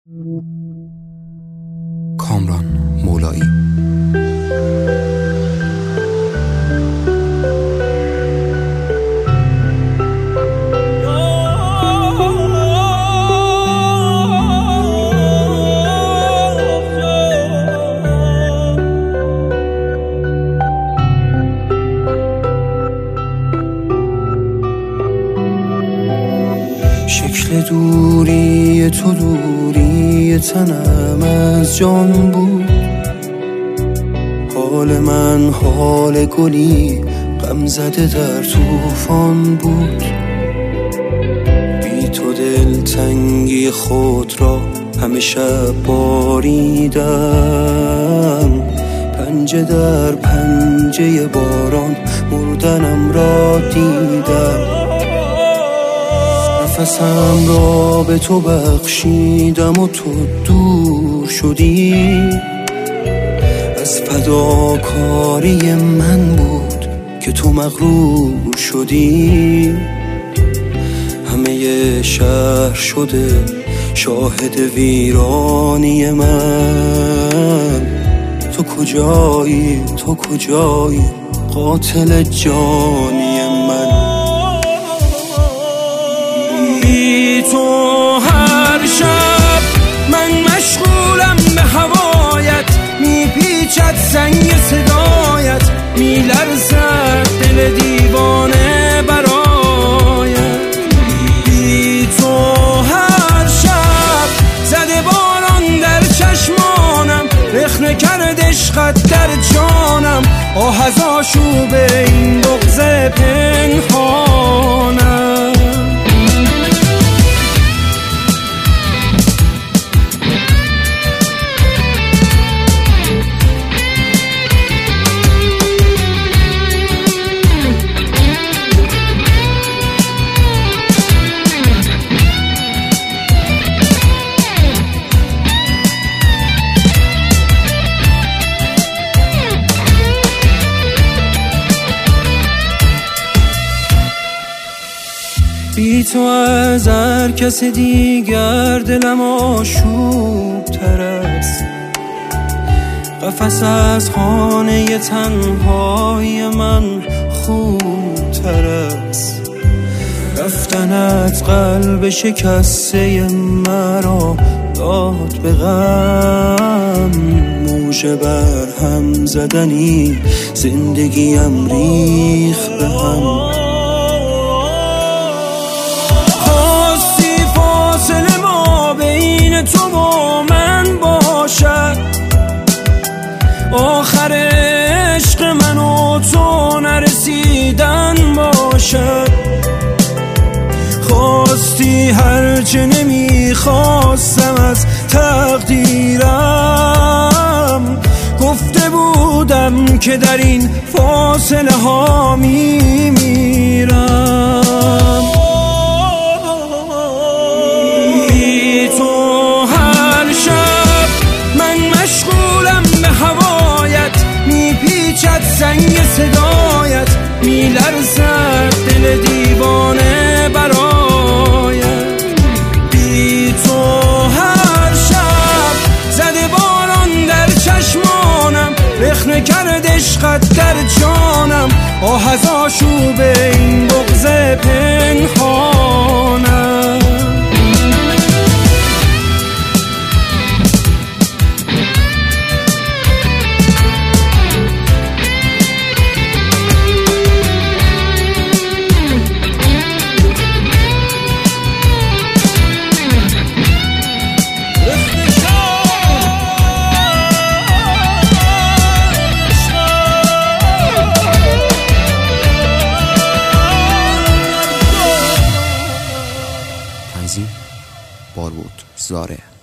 کامران مولایی. شکل دوری تو دوری تنم از جان بود، حال من حال گلی غم زده در طوفان بود. بی تو دلتنگی خود را همه شب باریدم، پنجه در پنجه باران مردنم را دیدم. نفسم را به تو بخشیدم و تو دور شدی، از فداکاری من بود که تو مغرور شدی. همه شهر شده شاهد ویرانی من، تو کجایی تو کجایی قاتل جانی من. تو هر شب من مشغولم به هوایت، میپیچد سنگ صدایت، میلرزد دل دیوانه برایت. بی تو هر شب زده باران در چشمانم، رخنه کرد عشقت در جانم، آه از آشوب این بغض پنهانم. بی تو از هر کس دیگر دلم آشوب تر است، قفس از خانه تنهای من خوب تر است. رفتنت قلب شکسته مرا داد به غم، موج بر هم زدنی زندگیم ریخت به هم. تو با من باشد، آخر عشق من و تو نرسیدن باشد. خواستی هرچه نمیخواستم از تقدیرم، گفته بودم که در این فاصله ها میمیرم. سنگ صدایت میلرزد دل دیوانه برایت. بی تو هر شب زده باران در چشمانم، رخنه کرد عشقت در جانم، آه از آشوب این بغض پنهانم. تنظیم بارود زاره.